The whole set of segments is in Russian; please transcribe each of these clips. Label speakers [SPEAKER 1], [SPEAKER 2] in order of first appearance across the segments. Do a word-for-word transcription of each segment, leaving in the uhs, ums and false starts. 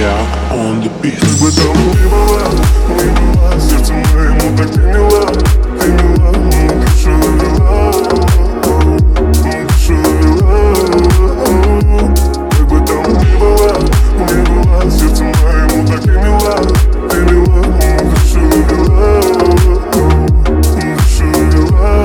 [SPEAKER 1] я on the beat.
[SPEAKER 2] Как бы там ни было, ни было, сердцем моему так ты мила, ты мила, душу довела, душу довела. Как бы там ни было, ни было, сердцем моему так ты мила, ты мила, душу довела, душу довела.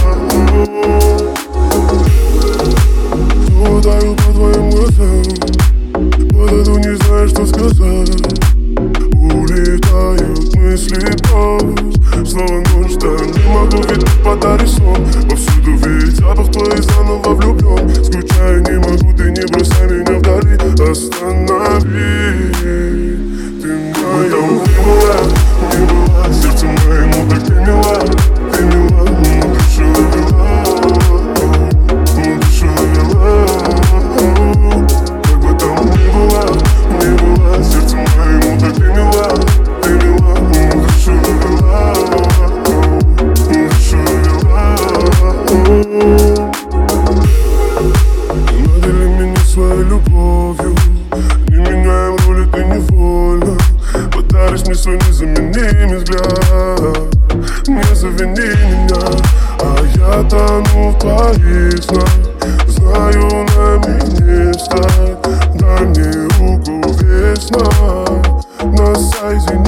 [SPEAKER 2] Плутаю по твоим глазам, подойду, не знаю, что сказать. Улетают мысли прочь, снова ночь, да не могу, ведь ты подаришь сон. Повсюду ведь запах твой, заново влюблен. Скучаю, не могу, ты не бросай меня вдали. Останови, ты моя. Там не была, не была, сердцем моему так ты мила, ты мила, душу довела, душу довела. Как бы там ни была, ни была, сердцем моему так ты мила, ты мила, душу довела, душу довела. Надели меня своей любовью, не меняем роли, ты невольно подаришь мне свой незаменимый взгляд. Не завини меня, а я тону в твоих снах. Знаю, нам не встать, дай мне руку, весна нас соединит.